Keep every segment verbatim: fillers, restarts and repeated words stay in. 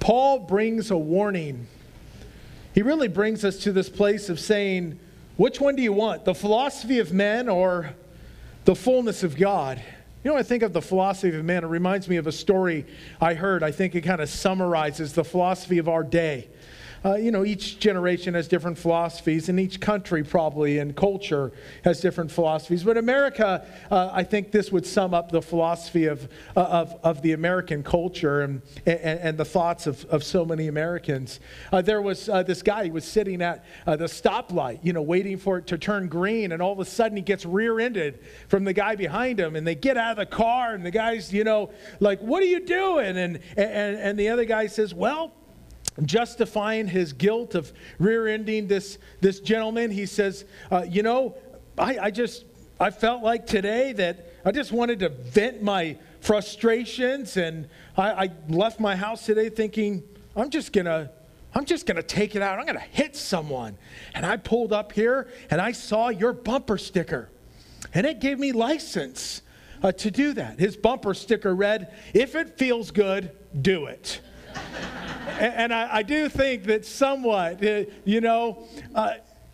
Paul brings a warning. He really brings us to this place of saying, which one do you want? The philosophy of men or the fullness of God? You know, when I think of the philosophy of man, it reminds me of a story I heard. I think it kind of summarizes the philosophy of our day. Uh, you know, each generation has different philosophies, and each country probably and culture has different philosophies. But America, uh, I think this would sum up the philosophy of uh, of, of the American culture and, and, and the thoughts of, of so many Americans. Uh, there was uh, this guy who was sitting at uh, the stoplight, you know, waiting for it to turn green, and all of a sudden he gets rear-ended from the guy behind him, and they get out of the car, and the guy's, you know, like, what are you doing? And and, and the other guy says, well, justifying his guilt of rear-ending this, this gentleman, he says, uh, you know, I, I just, I felt like today that I just wanted to vent my frustrations, and I, I left my house today thinking, I'm just gonna, I'm just gonna take it out. I'm gonna hit someone. And I pulled up here, and I saw your bumper sticker, and it gave me license uh, to do that. His bumper sticker read, if it feels good, do it. And I, I do think that somewhat, uh, you know, uh,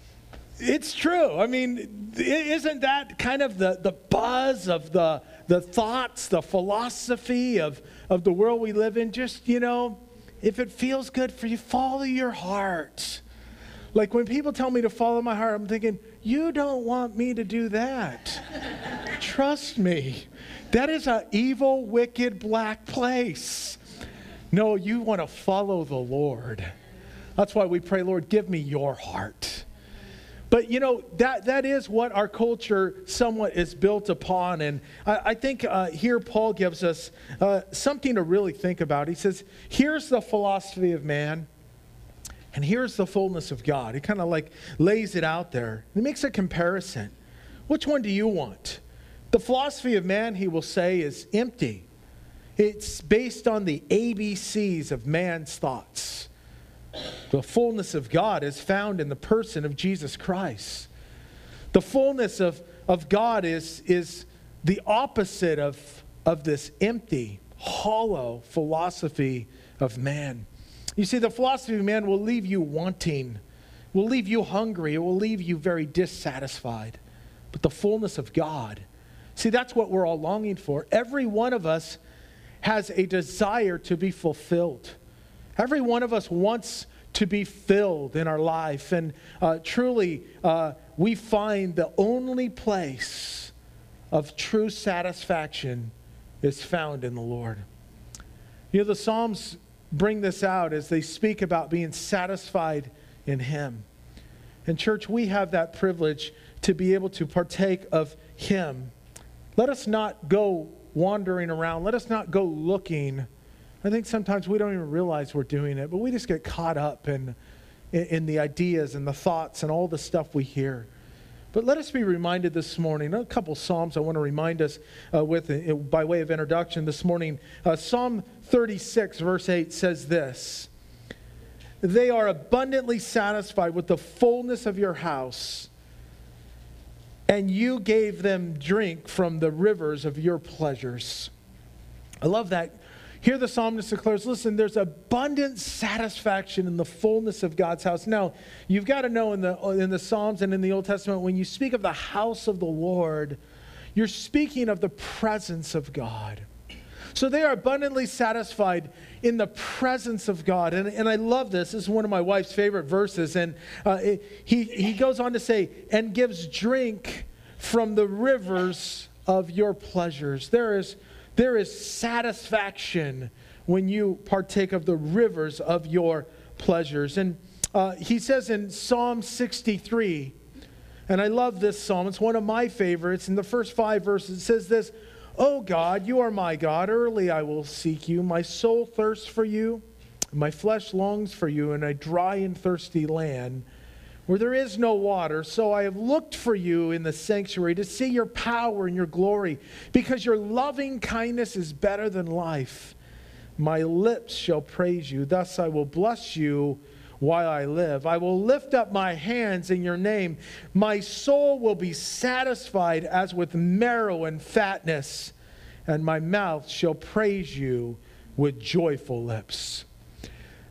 it's true. I mean, isn't that kind of the, the buzz of the the thoughts, the philosophy of, of the world we live in? Just, you know, if it feels good for you, follow your heart. Like when people tell me to follow my heart, I'm thinking, you don't want me to do that. Trust me. That is an evil, wicked, black place. No, you want to follow the Lord. That's why we pray, Lord, give me your heart. But, you know, that that is what our culture somewhat is built upon. And I, I think uh, here Paul gives us uh, something to really think about. He says, here's the philosophy of man, and here's the fullness of God. He kind of like lays it out there. He makes a comparison. Which one do you want? The philosophy of man, he will say, is empty. It's based on the A B Cs of man's thoughts. The fullness of God is found in the person of Jesus Christ. The fullness of, of God is, is the opposite of, of this empty, hollow philosophy of man. You see, the philosophy of man will leave you wanting, will leave you hungry, it will leave you very dissatisfied. But the fullness of God, see, that's what we're all longing for. Every one of us has a desire to be fulfilled. Every one of us wants to be filled in our life. And uh, truly, uh, we find the only place of true satisfaction is found in the Lord. You know, the Psalms bring this out as they speak about being satisfied in Him. And church, we have that privilege to be able to partake of Him. Let us not go wandering around. Let us not go looking. I think sometimes we don't even realize we're doing it, but we just get caught up in, in, in the ideas and the thoughts and all the stuff we hear. But let us be reminded this morning, a couple Psalms I want to remind us uh, with uh, by way of introduction this morning. Uh, Psalm thirty-six, verse eight says this, they are abundantly satisfied with the fullness of your house, and you gave them drink from the rivers of your pleasures. I love that. Here the psalmist declares, listen, there's abundant satisfaction in the fullness of God's house. Now, you've got to know in the, in the Psalms and in the Old Testament, when you speak of the house of the Lord, you're speaking of the presence of God. So they are abundantly satisfied in the presence of God. And, and I love this. This is one of my wife's favorite verses. And uh, it, he, he goes on to say, and gives drink from the rivers of your pleasures. There is, there is satisfaction when you partake of the rivers of your pleasures. And uh, he says in Psalm sixty-three, and I love this psalm. It's one of my favorites. In the first five verses, it says this, O God, you are my God. Early I will seek you. My soul thirsts for you. My flesh longs for you in a dry and thirsty land where there is no water. So I have looked for you in the sanctuary to see your power and your glory, because your loving kindness is better than life. My lips shall praise you. Thus I will bless you while I live. I will lift up my hands in your name. My soul will be satisfied as with marrow and fatness, and my mouth shall praise you with joyful lips.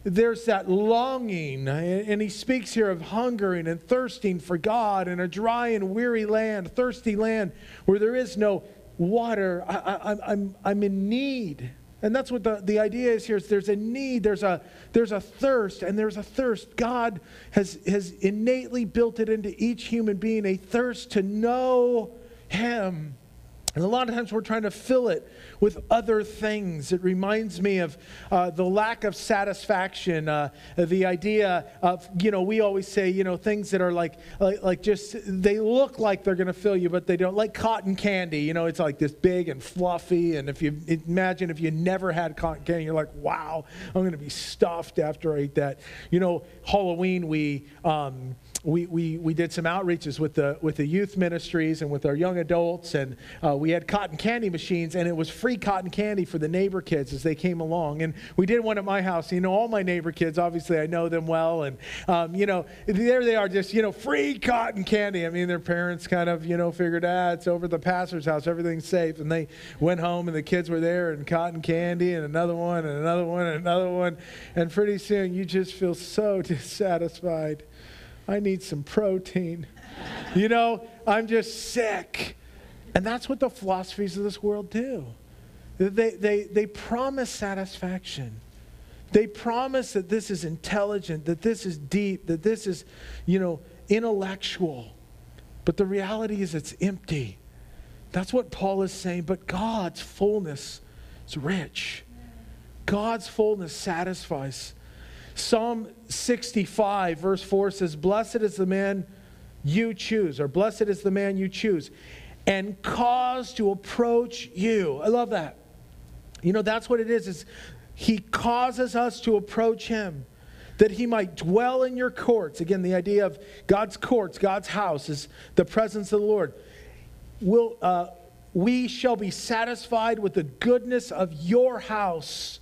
there's that longing, and he speaks here of hungering and thirsting for God in a dry and weary land, thirsty land where there is no water. I, I, I'm, I'm in need. And that's what the, the idea is here. Is there's a need, there's a, there's a thirst, and there's a thirst. God has, has innately built it into each human being, a thirst to know him. And a lot of times we're trying to fill it with other things. It reminds me of uh, the lack of satisfaction, uh, the idea of, you know, we always say, you know, things that are like, like, like just, they look like they're going to fill you, but they don't. Like cotton candy, you know, it's like this big and fluffy. And if you imagine if you never had cotton candy, you're like, wow, I'm going to be stuffed after I eat that. You know, Halloween, we... Um, We, we we did some outreaches with the with the youth ministries and with our young adults, and uh, we had cotton candy machines, and it was free cotton candy for the neighbor kids as they came along. And we did one at my house. You know, all my neighbor kids, obviously I know them well, and um, you know, there they are, just, you know, free cotton candy. I mean, their parents kind of, you know, figured, ah, it's over the pastor's house, everything's safe, and they went home, and the kids were there, and cotton candy, and another one, and another one, and another one, and pretty soon you just feel so dissatisfied. I need some protein. You know, I'm just sick. And that's what the philosophies of this world do. They, they, they promise satisfaction. They promise that this is intelligent, that this is deep, that this is, you know, intellectual. But the reality is it's empty. That's what Paul is saying. But God's fullness is rich. God's fullness satisfies. Psalm sixty-five, verse four says, blessed is the man you choose, or blessed is the man you choose, and cause to approach you. I love that. You know, that's what it is. Is he causes us to approach him, that he might dwell in your courts. Again, the idea of God's courts, God's house, is the presence of the Lord. Will, uh, we shall be satisfied with the goodness of your house,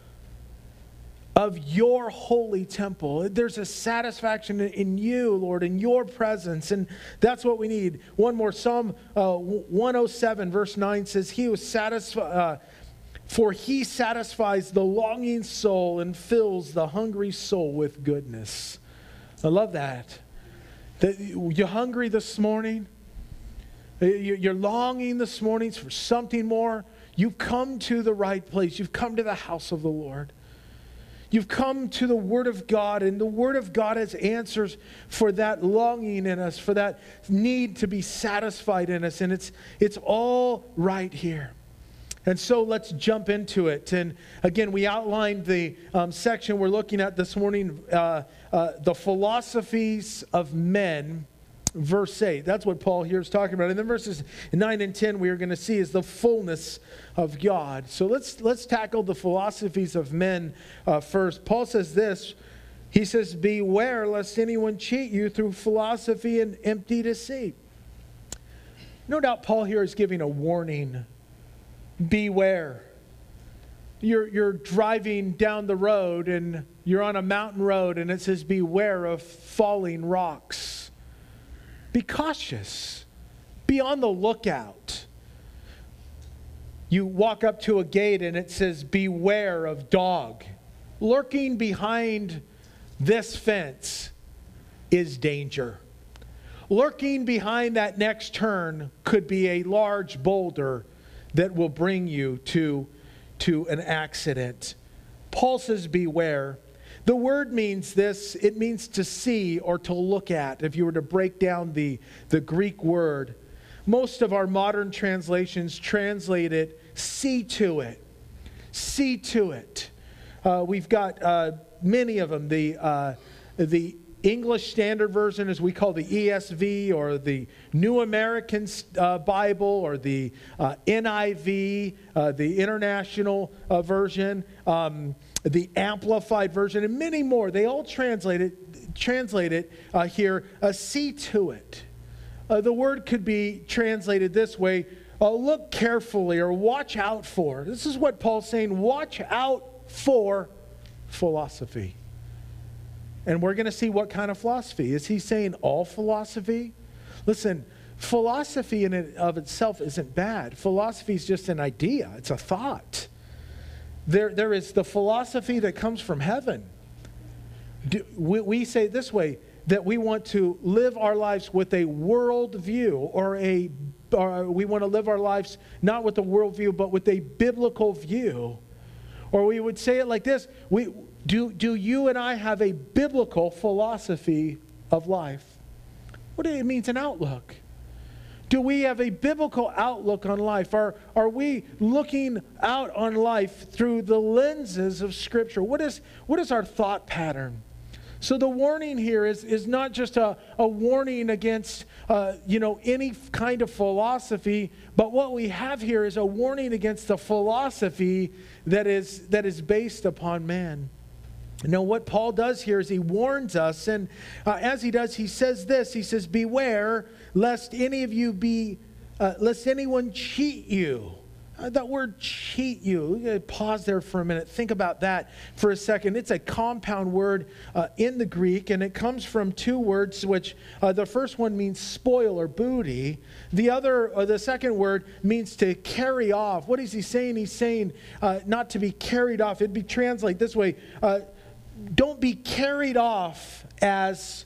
of your holy temple. There's a satisfaction in you, Lord, in your presence, and that's what we need. One more, Psalm uh, one oh seven, verse nine says, he was satisfied, uh, for he satisfies the longing soul and fills the hungry soul with goodness. I love that. That you're hungry this morning? You're longing this morning for something more? You've come to the right place. You've come to the house of the Lord. You've come to the Word of God, and the Word of God has answers for that longing in us, for that need to be satisfied in us, and it's, it's all right here. And so let's jump into it. And again, we outlined the um, section we're looking at this morning, uh, uh, the philosophies of men, verse eight. That's what Paul here is talking about. And then verses nine and ten we are going to see is the fullness of God. So let's let's tackle the philosophies of men uh, first. Paul says this. He says, beware lest anyone cheat you through philosophy and empty deceit. No doubt Paul here is giving a warning. Beware. You're, you're driving down the road, and you're on a mountain road, and it says beware of falling rocks. Be cautious. Be on the lookout. You walk up to a gate and it says, beware of dog. Lurking behind this fence is danger. Lurking behind that next turn could be a large boulder that will bring you to, to an accident. Paul says, beware. The word means this, it means to see or to look at, if you were to break down the, the Greek word. Most of our modern translations translate it, see to it. See to it. Uh, we've got uh, many of them. The, uh, the English Standard Version, as we call the E S V, or the New American uh, Bible, or the uh, N I V, uh, the International uh, Version, um, the Amplified Version, and many more. They all translate it, translate it uh, here, uh, see to it. Uh, the word could be translated this way, uh, look carefully or watch out for. This is what Paul's saying, watch out for philosophy. And we're going to see what kind of philosophy. Is he saying all philosophy? Listen, philosophy in and of itself isn't bad. Philosophy is just an idea. It's a thought. There, there is the philosophy that comes from heaven. do, we, we say it this way, that we want to live our lives with a world view, or a or we want to live our lives not with a world view, but with a biblical view. Or we would say it like this, we, do, do you and I have a biblical philosophy of life? What it means an outlook. Do we have a biblical outlook on life? Are, are we looking out on life through the lenses of Scripture? What is, what is our thought pattern? So the warning here is, is not just a, a warning against uh, you know, any kind of philosophy, but what we have here is a warning against the philosophy that is, that is based upon man. Now, what Paul does here is he warns us, and uh, as he does, he says this. He says, beware lest any of you be, uh, lest anyone cheat you. Uh, that word cheat you, pause there for a minute. Think about that for a second. It's a compound word uh, in the Greek, and it comes from two words, which uh, the first one means spoil or booty. The other, or the second word, means to carry off. What is he saying? He's saying uh, not to be carried off. It'd be translated this way. Uh, don't be carried off as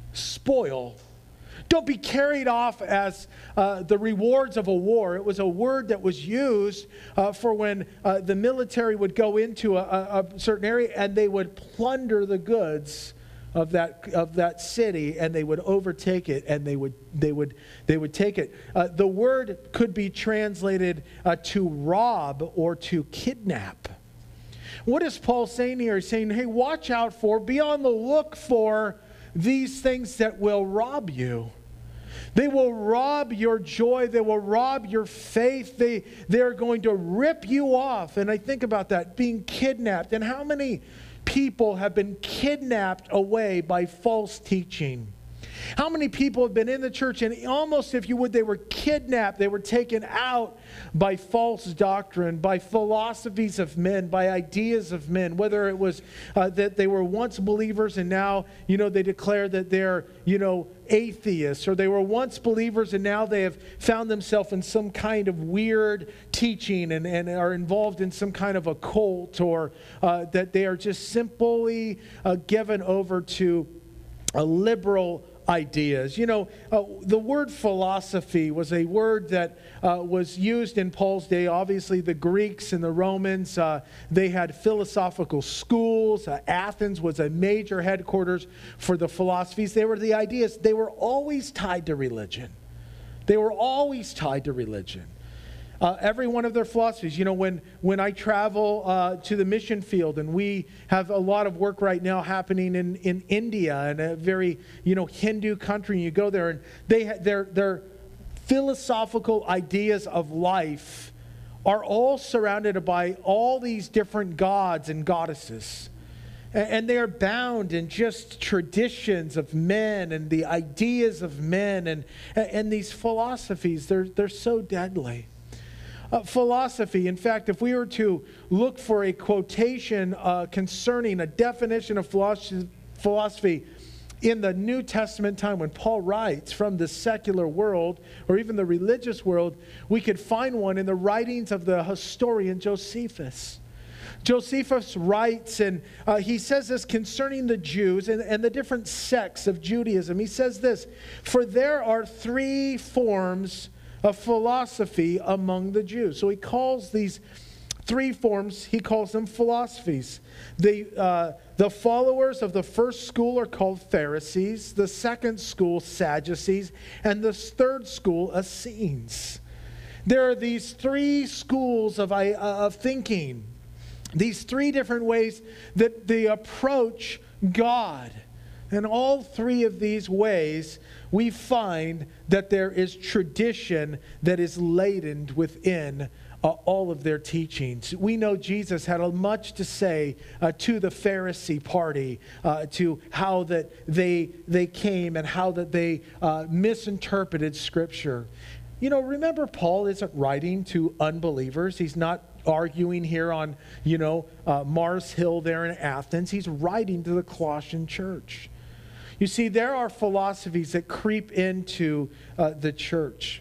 spoil. Don't be carried off as uh, the rewards of a war. It was a word that was used uh, for when uh, the military would go into a, a, a certain area and they would plunder the goods of that of that city, and they would overtake it, and they would they would they would take it. Uh, the word could be translated uh, to rob or to kidnap. What is Paul saying here? He's saying, hey, watch out for, be on the look for these things that will rob you. They will rob your joy. They will rob your faith. They, they're going to rip you off. And I think about that, being kidnapped. And how many people have been kidnapped away by false teaching? How many people have been in the church and almost, if you would, they were kidnapped. They were taken out by false doctrine, by philosophies of men, by ideas of men, whether it was uh, that they were once believers and now, you know, they declare that they're, you know, atheists, or they were once believers and now they have found themselves in some kind of weird teaching and, and are involved in some kind of a cult, or uh, that they are just simply uh, given over to a liberal ideas. You know, uh, the word philosophy was a word that uh, was used in Paul's day. Obviously, the Greeks and the Romans, uh, they had philosophical schools. Uh, Athens was a major headquarters for the philosophies. They were the ideas. They were always tied to religion. They were always tied to religion. Uh, every one of their philosophies. You know, when, when I travel uh, to the mission field, and we have a lot of work right now happening in, in India, and a very, you know, Hindu country, and you go there, and they ha- their, their philosophical ideas of life are all surrounded by all these different gods and goddesses. And, and they are bound in just traditions of men and the ideas of men, and, and these philosophies, they're, they're so deadly. Uh, philosophy, in fact, if we were to look for a quotation uh, concerning a definition of philosophy, philosophy in the New Testament time when Paul writes from the secular world or even the religious world, we could find one in the writings of the historian Josephus. Josephus writes, and uh, he says this concerning the Jews and, and the different sects of Judaism. He says this, "For there are three forms of philosophy among the Jews." So he calls these three forms, he calls them philosophies. The, uh, the followers of the first school are called Pharisees, the second school Sadducees, and the third school Essenes. There are these three schools of, uh, of thinking, these three different ways that they approach God. And all three of these ways, we find that there is tradition that is laden within uh, all of their teachings. We know Jesus had a much to say uh, to the Pharisee party, uh, to how that they, they came and how that they uh, misinterpreted Scripture. You know, remember, Paul isn't writing to unbelievers. He's not arguing here on, you know, uh, Mars Hill there in Athens. He's writing to the Colossian church. You see, there are philosophies that creep into uh, the church.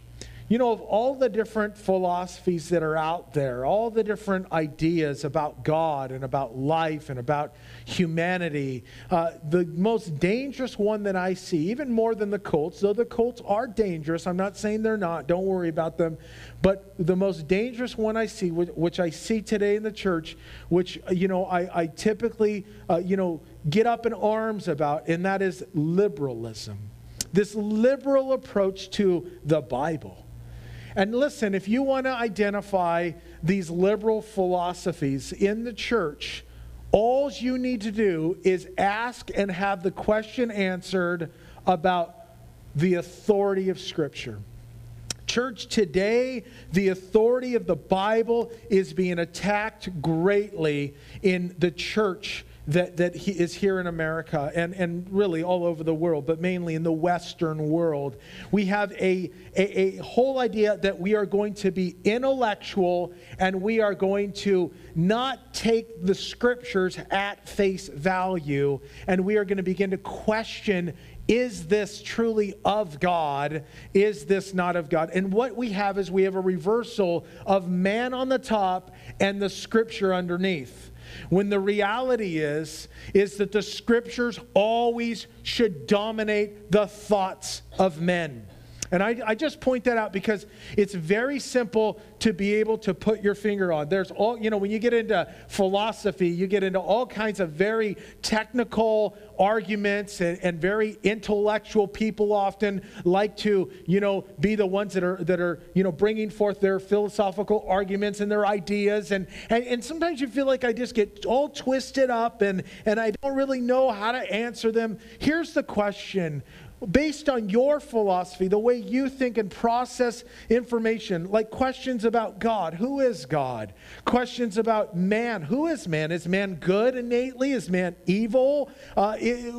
You know, of all the different philosophies that are out there, all the different ideas about God and about life and about humanity, uh, the most dangerous one that I see, even more than the cults, though the cults are dangerous, I'm not saying they're not, don't worry about them, but the most dangerous one I see, which, which I see today in the church, which, you know, I, I typically, uh, you know, get up in arms about, and that is liberalism. This liberal approach to the Bible. And listen, if you want to identify these liberal philosophies in the church, all you need to do is ask and have the question answered about the authority of Scripture. Church, today, the authority of the Bible is being attacked greatly in the church that, that he is here in America and, and really all over the world, but mainly in the Western world. We have a, a, a whole idea that we are going to be intellectual and we are going to not take the Scriptures at face value, and we are going to begin to question, is this truly of God? Is this not of God? And what we have is we have a reversal of man on the top and the Scripture underneath. When the reality is, is that the Scriptures always should dominate the thoughts of men. And I, I just point that out because it's very simple to be able to put your finger on. There's all, you know, when you get into philosophy, you get into all kinds of very technical arguments, and, and very intellectual people often like to, you know, be the ones that are, that are, you know, bringing forth their philosophical arguments and their ideas. And, and, and sometimes you feel like I just get all twisted up and, and I don't really know how to answer them. Here's the question. Based on your philosophy, the way you think and process information, like questions about God, who is God? Questions about man, who is man? Is man good innately? Is man evil? Uh,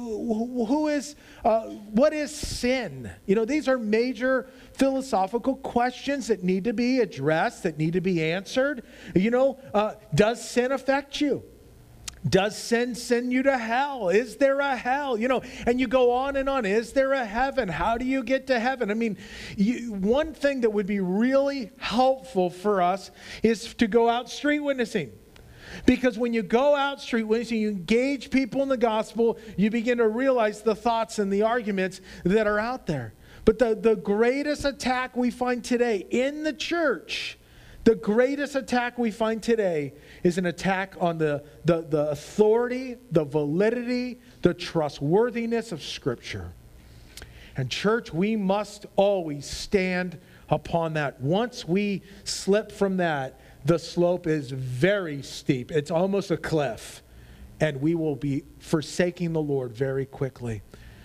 who is, uh, what is sin? You know, these are major philosophical questions that need to be addressed, that need to be answered. You know, uh, does sin affect you? Does sin send you to hell? Is there a hell? You know, and you go on and on. Is there a heaven? How do you get to heaven? I mean, you, one thing that would be really helpful for us is to go out street witnessing. Because when you go out street witnessing, you engage people in the gospel, you begin to realize the thoughts and the arguments that are out there. But the, the greatest attack we find today in the church, the greatest attack we find today is an attack on the, the, the authority, the validity, the trustworthiness of Scripture. And church, we must always stand upon that. Once we slip from that, the slope is very steep. It's almost a cliff. And we will be forsaking the Lord very quickly.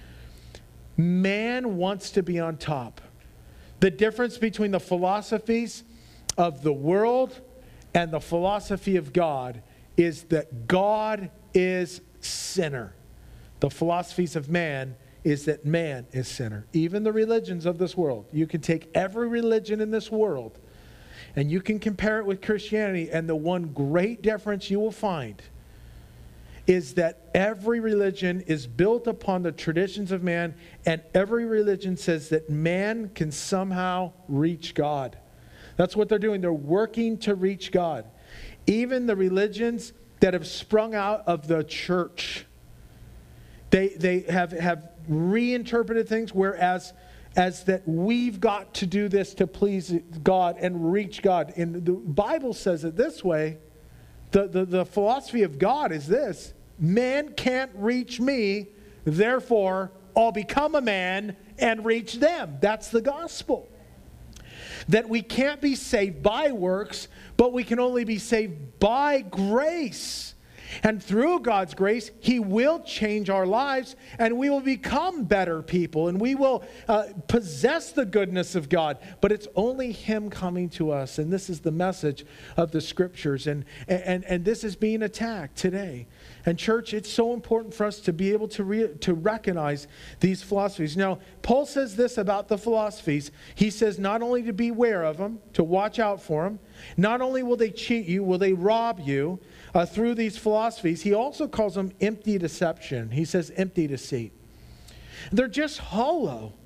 Man wants to be on top. The difference between the philosophies of the world and the philosophy of God is that God is sinner. The philosophies of man is that man is sinner. Even the religions of this world. You can take every religion in this world and you can compare it with Christianity, and the one great difference you will find is that every religion is built upon the traditions of man, and every religion says that man can somehow reach God. That's what they're doing. They're working to reach God. Even the religions that have sprung out of the church, they, they have, have reinterpreted things, whereas as that we've got to do this to please God and reach God. And the Bible says it this way. The, the, the philosophy of God is this: man can't reach me, therefore I'll become a man and reach them. That's the gospel. That we can't be saved by works, but we can only be saved by grace. And through God's grace, He will change our lives, and we will become better people, and we will uh, possess the goodness of God. But it's only Him coming to us, and this is the message of the Scriptures, and, and, and this is being attacked today. And church, it's so important for us to be able to, re- to recognize these philosophies. Now, Paul says this about the philosophies. He says not only to beware of them, to watch out for them, not only will they cheat you, will they rob you uh, through these philosophies, he also calls them empty deception. He says empty deceit. They're just hollow.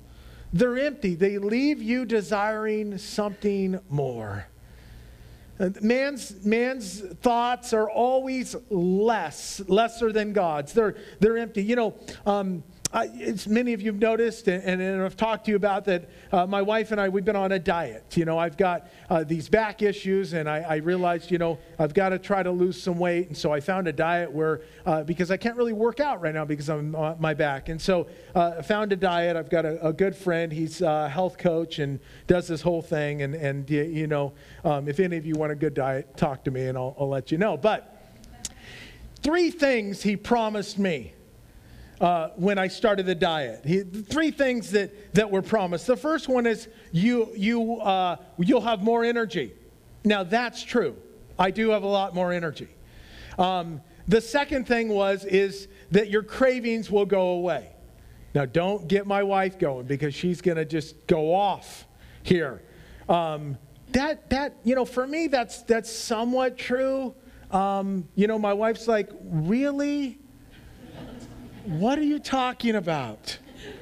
They're empty. They leave you desiring something more. Man's, man's thoughts are always less, lesser than God's. They're, they're empty. You know, um, I, it's many of you have noticed, and, and, and I've talked to you about that, uh, my wife and I, we've been on a diet. You know, I've got uh, these back issues, and I, I realized, you know, I've got to try to lose some weight. And so I found a diet where, uh, because I can't really work out right now because I'm on my back. And so uh, I found a diet. I've got a, a good friend. He's a health coach and does this whole thing. And, and you know, um, if any of you want a good diet, talk to me and I'll, I'll let you know. But three things he promised me. Uh, when I started the diet. He, three things that, that were promised. The first one is you, you, uh, you'll have more energy. Now that's true. I do have a lot more energy. Um, the second thing was is that your cravings will go away. Now don't get my wife going because she's going to just go off here. Um, that, that, you know, for me, that's, that's somewhat true. Um, you know, my wife's like, really? What are you talking about?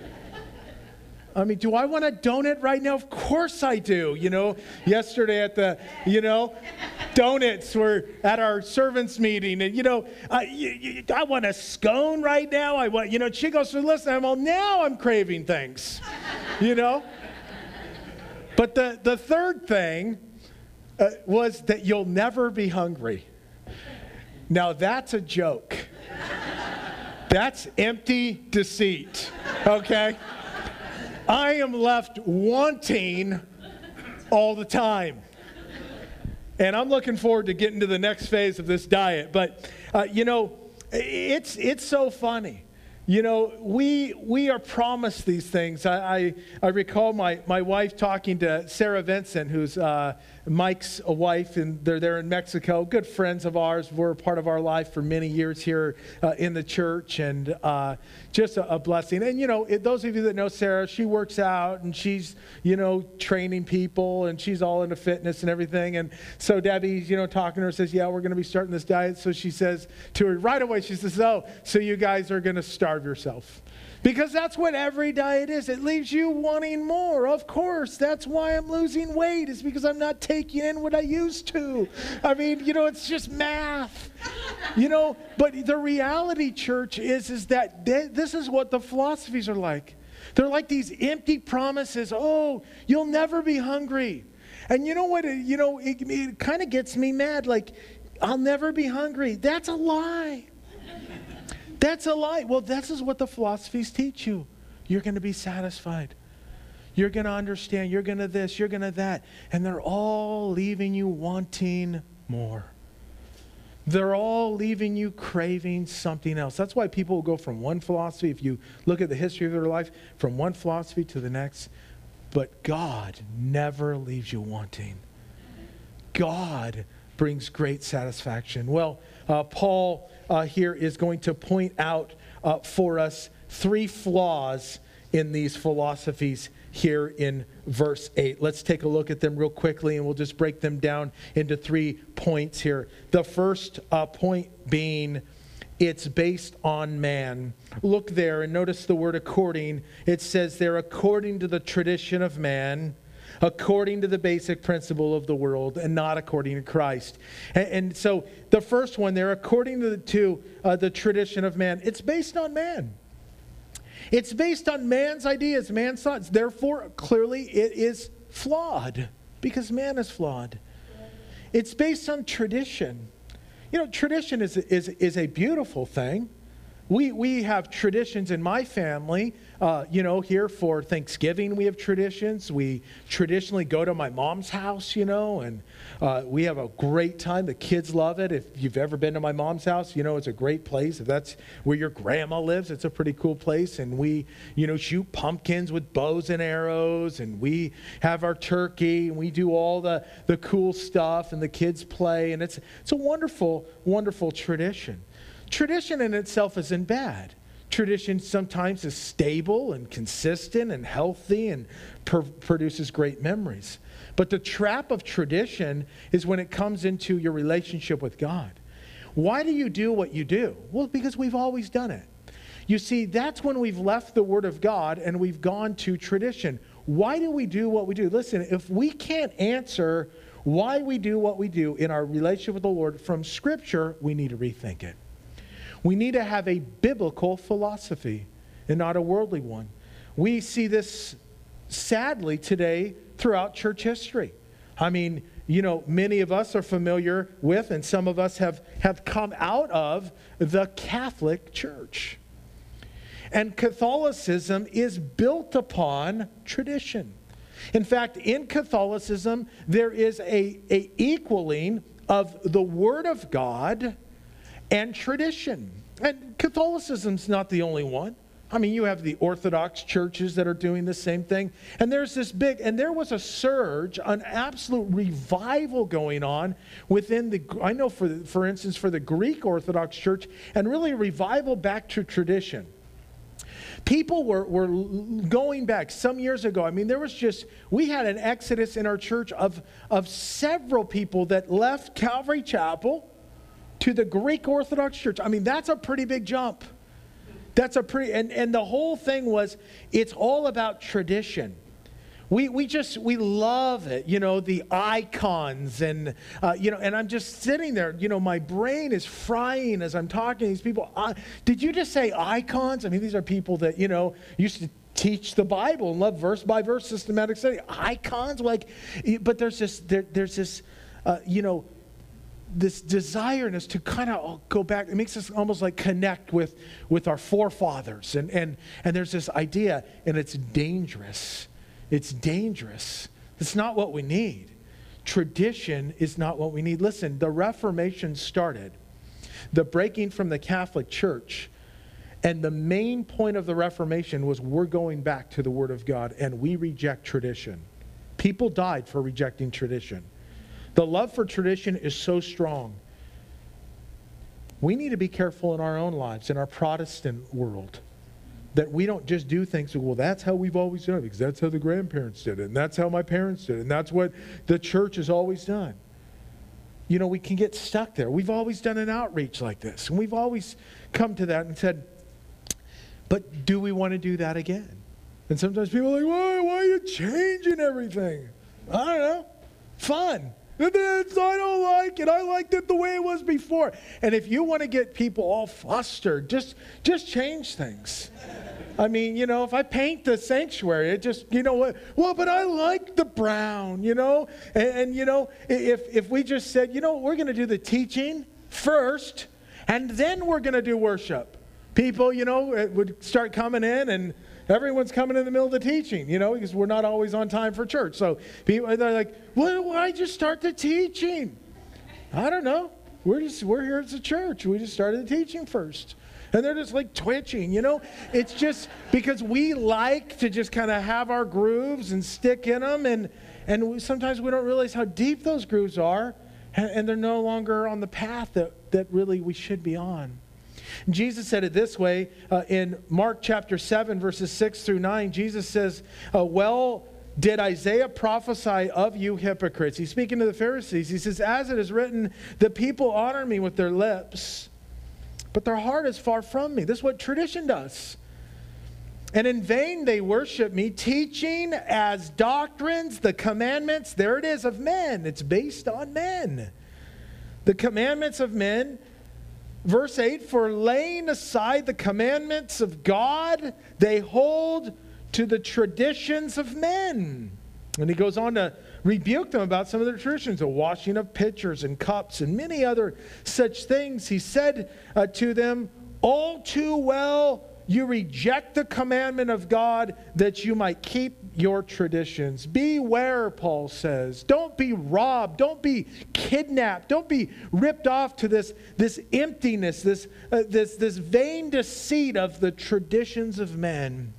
I mean, do I want a donut right now? Of course I do. You know, yesterday at the, you know, donuts were at our servants meeting. And, you know, uh, you, you, I want a scone right now. I want, you know, she goes, so listen, I'm all, now I'm craving things, you know. But the, the third thing uh, was that you'll never be hungry. Now that's a joke. That's empty deceit, okay? I am left wanting all the time. And I'm looking forward to getting to the next phase of this diet. But, uh, you know, it's it's so funny. You know, we we are promised these things. I, I, I recall my, my wife talking to Sarah Vincent, who's uh, Mike's wife, and they're there in Mexico. Good friends of ours. Were a part of our life for many years here uh, in the church, and uh, just a, a blessing. And, you know, it, those of you that know Sarah, she works out, and she's, you know, training people, and she's all into fitness and everything. And so Debbie's, you know, talking to her, says, yeah, we're going to be starting this diet. So she says to her right away, she says, oh, so you guys are going to starve yourself. Because that's what every diet is. It leaves you wanting more. Of course, that's why I'm losing weight, is because I'm not taking in what I used to. I mean, you know, it's just math. You know, but the reality, church, is, is that they, this is what the philosophies are like. They're like these empty promises. Oh, you'll never be hungry. And you know what? You know, it, it kind of gets me mad. Like, I'll never be hungry. That's a lie. That's a lie. Well, this is what the philosophies teach you. You're going to be satisfied. You're going to understand. You're going to this. You're going to that. And they're all leaving you wanting more. They're all leaving you craving something else. That's why people will go from one philosophy, if you look at the history of their life, from one philosophy to the next. But God never leaves you wanting. God brings great satisfaction. Well, uh, Paul uh, here is going to point out uh, for us three flaws in these philosophies here in verse eight. Let's take a look at them real quickly, and we'll just break them down into three points here. The first uh, point being, it's based on man. Look there and notice the word according. It says there, according to the tradition of man, according to the basic principle of the world, and not according to Christ. And, and so the first one there, according to, the, to uh, the tradition of man, it's based on man. It's based on man's ideas, man's thoughts. Therefore, clearly it is flawed, because man is flawed. It's based on tradition. You know, tradition is, is, is a beautiful thing. We, we have traditions in my family. Uh, you know, here for Thanksgiving, we have traditions. We traditionally go to my mom's house, you know, and uh, we have a great time. The kids love it. If you've ever been to my mom's house, you know, it's a great place. If that's where your grandma lives, it's a pretty cool place. And we, you know, shoot pumpkins with bows and arrows, and we have our turkey, and we do all the, the cool stuff, and the kids play. And it's, it's a wonderful, wonderful tradition. Tradition in itself isn't bad. Tradition sometimes is stable and consistent and healthy and pr- produces great memories. But the trap of tradition is when it comes into your relationship with God. Why do you do what you do? Well, because we've always done it. You see, that's when we've left the Word of God and we've gone to tradition. Why do we do what we do? Listen, if we can't answer why we do what we do in our relationship with the Lord from Scripture, we need to rethink it. We need to have a biblical philosophy and not a worldly one. We see this sadly today throughout church history. I mean, you know, many of us are familiar with, and some of us have, have come out of the Catholic Church. And Catholicism is built upon tradition. In fact, in Catholicism, there is a, a equaling of the Word of God and tradition. And Catholicism's not the only one. I mean, you have the Orthodox churches that are doing the same thing. And there's this big, and there was a surge, an absolute revival going on within the, I know for, for instance, for the Greek Orthodox Church, and really a revival back to tradition. People were, were going back some years ago. I mean, there was just, we had an exodus in our church of, of several people that left Calvary Chapel to the Greek Orthodox Church. I mean, that's a pretty big jump. That's a pretty, and, and the whole thing was, it's all about tradition. We we just, we love it, you know, the icons and, uh, you know, and I'm just sitting there, you know, my brain is frying as I'm talking to these people. Uh, did you just say icons? I mean, these are people that, you know, used to teach the Bible and love verse by verse systematic study. Icons, like, but there's this, there, there's this, uh, you know, this desireness to kind of go back. It makes us almost like connect with, with our forefathers. And, and, and there's this idea, and it's dangerous. It's dangerous. It's not what we need. Tradition is not what we need. Listen, the Reformation started, the breaking from the Catholic Church, and the main point of the Reformation was we're going back to the Word of God, and we reject tradition. People died for rejecting tradition. The love for tradition is so strong. We need to be careful in our own lives, in our Protestant world, that we don't just do things, well, that's how we've always done it, because that's how the grandparents did it, and that's how my parents did it, and that's what the church has always done. You know, we can get stuck there. We've always done an outreach like this, and we've always come to that and said, but do we want to do that again? And sometimes people are like, why, why are you changing everything? I don't know. Fun. I don't like it. I liked it the way it was before. And if you want to get people all flustered, just just change things. I mean, you know, if I paint the sanctuary, it just, you know what? Well, but I like the brown, you know? And, and you know, if, if we just said, you know, we're going to do the teaching first, and then we're going to do worship. People, you know, would start coming in, and everyone's coming in the middle of the teaching, you know, because we're not always on time for church. So people, they're like, well, why just start the teaching? I don't know. We're just, we're here as a church. We just started the teaching first. And they're just like twitching, you know. It's just because we like to just kind of have our grooves and stick in them. And, and we, sometimes we don't realize how deep those grooves are. And, and they're no longer on the path that, that really we should be on. Jesus said it this way uh, in Mark chapter seven, verses six through nine. Jesus says, uh, well, did Isaiah prophesy of you hypocrites? He's speaking to the Pharisees. He says, as it is written, the people honor me with their lips, but their heart is far from me. This is what tradition does. And in vain they worship me, teaching as doctrines the commandments, there it is, of men. It's based on men. The commandments of men. Verse eight, for laying aside the commandments of God, they hold to the traditions of men. And he goes on to rebuke them about some of their traditions, the washing of pitchers and cups and many other such things. He said uh, to them, all too well you reject the commandment of God that you might keep your traditions. Beware, Paul says. Don't be robbed. Don't be kidnapped. Don't be ripped off to this, this emptiness, this, uh, this, this vain deceit of the traditions of men.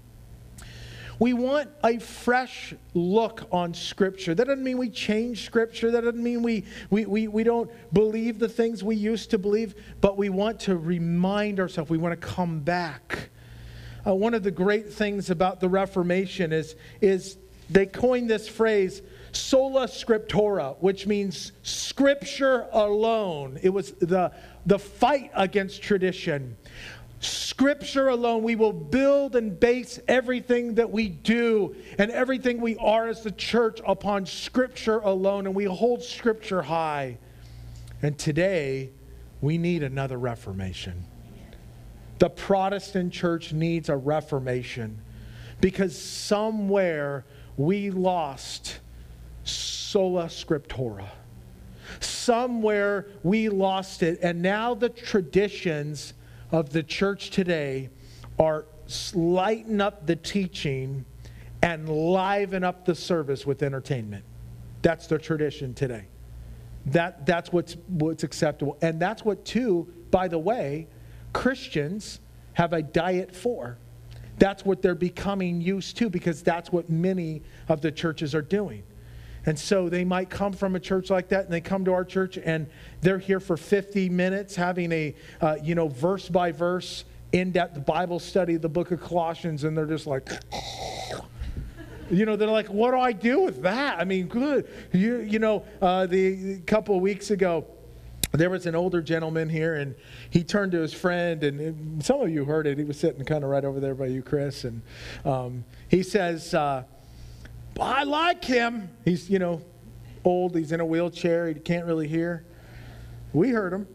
We want a fresh look on Scripture. That doesn't mean we change Scripture. That doesn't mean we, we, we, we don't believe the things we used to believe. But we want to remind ourselves. We want to come back. Uh, one of the great things about the Reformation is, is they coined this phrase, sola scriptura, which means Scripture alone. It was the, the fight against tradition. Scripture alone. We will build and base everything that we do and everything we are as the church upon Scripture alone, and we hold Scripture high. And today, we need another reformation. The Protestant church needs a reformation because somewhere we lost sola scriptura. Somewhere we lost it, and now the traditions of the church today are lighten up the teaching and liven up the service with entertainment. That's the tradition today. That, that's what's, what's acceptable. And that's what, too, by the way, Christians have a diet for. That's what they're becoming used to because that's what many of the churches are doing. And so they might come from a church like that, and they come to our church, and they're here for fifty minutes having a, uh, you know, verse by verse, in-depth Bible study of the book of Colossians, and they're just like, you know, they're like, what do I do with that? I mean, good. You, you know, uh, the a couple of weeks ago, there was an older gentleman here, and he turned to his friend, and some of you heard it. He was sitting kind of right over there by you, Chris, and um, he says, uh, I like him. He's, you know, old. He's in a wheelchair. He can't really hear. We heard him.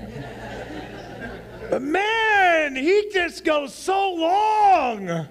But man, he just goes so long.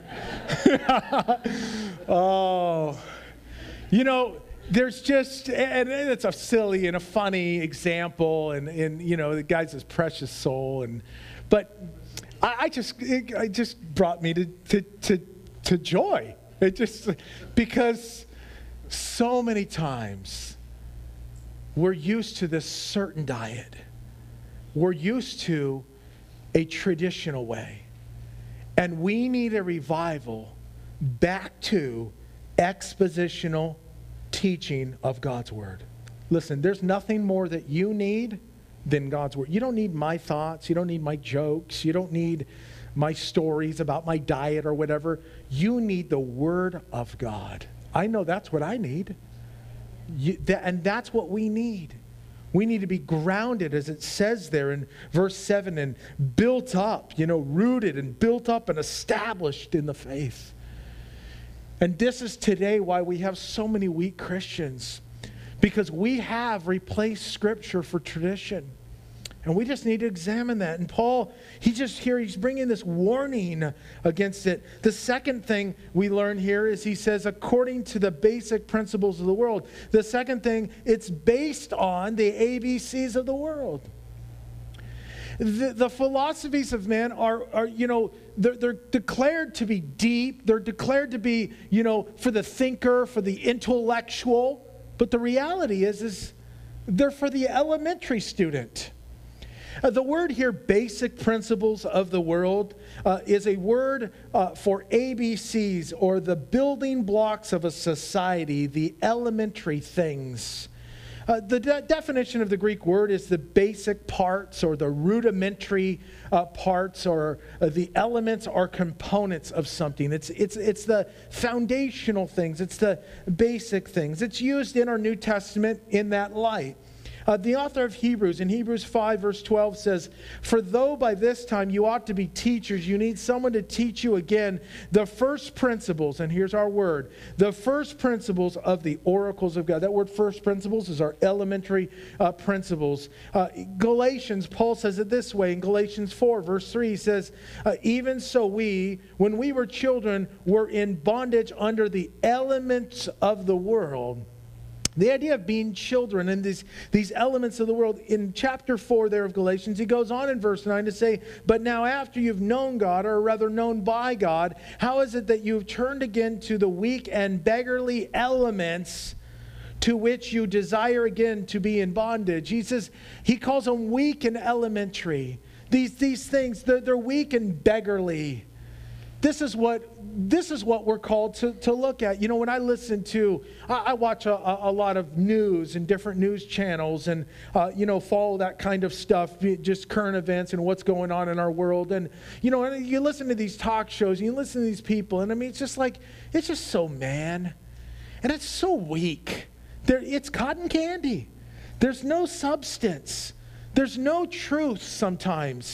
Oh, you know, there's just, and it's a silly and a funny example, and, and you know, the guy's his precious soul, and but I, I just, it, it just brought me to, to to to joy. It just, because so many times we're used to this certain diet. We're used to a traditional way. And we need a revival back to expositional teaching of God's Word. Listen, there's nothing more that you need than God's Word. You don't need my thoughts. You don't need my jokes. You don't need my stories about my diet or whatever. You need the Word of God. I know that's what I need. You, that, and that's what we need. We need to be grounded, as it says there in verse seven, and built up, you know, rooted and built up and established in the faith. And this is today why we have so many weak Christians, because we have replaced Scripture for tradition. And we just need to examine that. And Paul, he just here, he's bringing this warning against it. The second thing we learn here is he says, according to the basic principles of the world. The second thing, it's based on the A B Cs of the world. The, the philosophies of man are, are you know, they're, they're declared to be deep. They're declared to be, you know, for the thinker, for the intellectual. But the reality is, is they're for the elementary student. Uh, the word here, basic principles of the world, uh, is a word uh, for A B Cs, or the building blocks of a society, the elementary things. Uh, the de- definition of the Greek word is the basic parts, or the rudimentary uh, parts, or uh, the elements or components of something. It's, it's, it's the foundational things. It's the basic things. It's used in our New Testament in that light. Uh, the author of Hebrews, in Hebrews five, verse twelve, says, for though by this time you ought to be teachers, you need someone to teach you again the first principles, and here's our word, the first principles of the oracles of God. That word first principles is our elementary uh, principles. Uh, Galatians, Paul says it this way, in Galatians four, verse three, he says, uh, even so we, when we were children, were in bondage under the elements of the world. The idea of being children and these, these elements of the world. In chapter four there of Galatians, he goes on in verse nine to say, but now after you've known God, or rather known by God, how is it that you've turned again to the weak and beggarly elements to which you desire again to be in bondage? He says, he calls them weak and elementary. These, these things, they're, they're weak and beggarly. This is what this is what we're called to, to look at. You know, when I listen to, I, I watch a, a lot of news and different news channels, and uh, you know, follow that kind of stuff, just current events and what's going on in our world. And you know, and you listen to these talk shows, and you listen to these people, and I mean, it's just like, it's just so man, and it's so weak. There, it's cotton candy. There's no substance. There's no truth sometimes.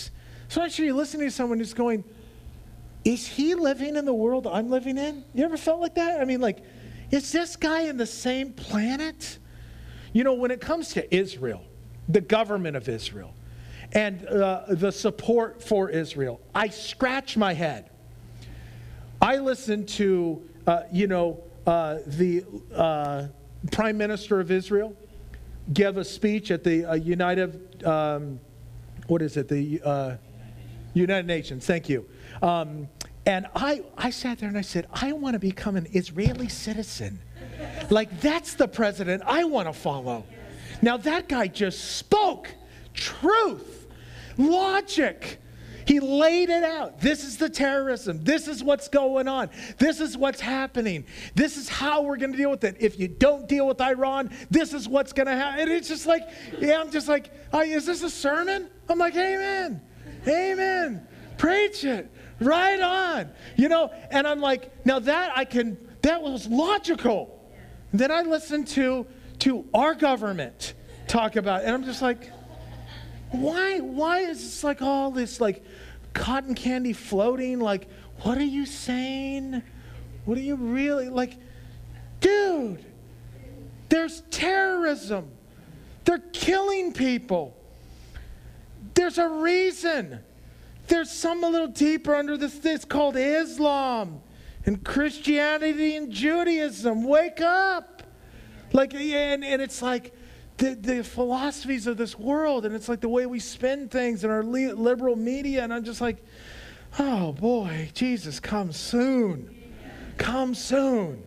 So actually you're listening to someone who's going, is he living in the world I'm living in? You ever felt like that? I mean, like, is this guy in the same planet? You know, when it comes to Israel, the government of Israel, and uh, the support for Israel, I scratch my head. I listened to, uh, you know, uh, the uh, Prime Minister of Israel give a speech at the uh, United, um, what is it, the uh, United Nations, thank you. Um, and I, I sat there and I said, I want to become an Israeli citizen. Like, that's the president I want to follow. Now, that guy just spoke truth, logic. He laid it out. This is the terrorism. This is what's going on. This is what's happening. This is how we're going to deal with it. If you don't deal with Iran, this is what's going to happen. And it's just like, yeah, I'm just like, oh, is this a sermon? I'm like, amen. Amen. Preach it. Right on. You know, and I'm like, now that I can, that was logical. And then I listened to, to our government talk about it, and I'm just like, why, why is this like all this like cotton candy floating? Like, what are you saying? What are you really, like, dude, there's terrorism. They're killing people. There's a reason. There's some a little deeper under this. It's called Islam and Christianity and Judaism. Wake up. Like, and, and it's like the, the philosophies of this world, and it's like the way we spend things in our li- liberal media, and I'm just like, oh boy, Jesus, come soon. Come soon.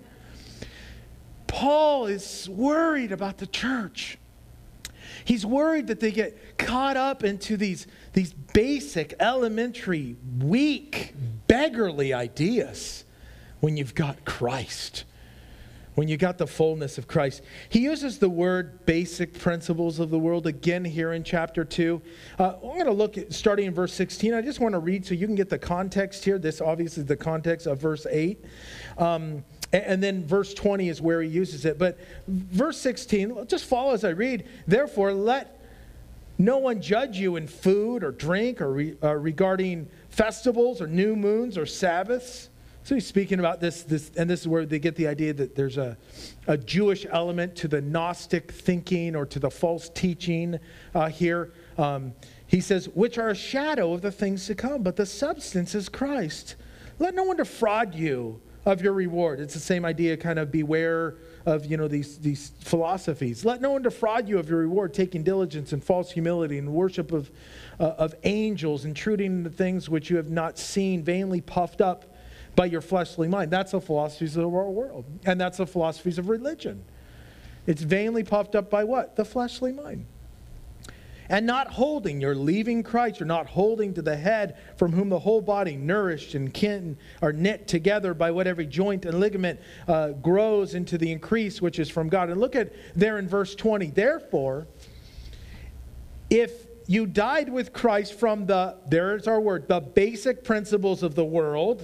Paul is worried about the church. He's worried that they get caught up into these, these basic, elementary, weak, beggarly ideas when you've got Christ, when you've got the fullness of Christ. He uses the word basic principles of the world again here in chapter two. Uh, I'm going to look at starting in verse sixteen. I just want to read so you can get the context here. This obviously is the context of verse eight. Um, And then verse twenty is where he uses it. But verse sixteen, just follow as I read. Therefore, let no one judge you in food or drink or re, uh, regarding festivals or new moons or Sabbaths. So he's speaking about this, this, and this is where they get the idea that there's a, a Jewish element to the Gnostic thinking or to the false teaching uh, here. Um, he says, which are a shadow of the things to come, but the substance is Christ. Let no one defraud you of your reward. It's the same idea, kind of beware of, you know, these, these philosophies. Let no one defraud you of your reward, taking diligence and false humility and worship of, uh, of angels, intruding into things which you have not seen, vainly puffed up by your fleshly mind. That's the philosophies of our world. And that's the philosophies of religion. It's vainly puffed up by what? The fleshly mind. And not holding, you're leaving Christ. You're not holding to the head, from whom the whole body, nourished and kin, are knit together by what every joint and ligament uh, grows into the increase which is from God. And look at there in verse twenty. Therefore, if you died with Christ from the, there's our word, the basic principles of the world,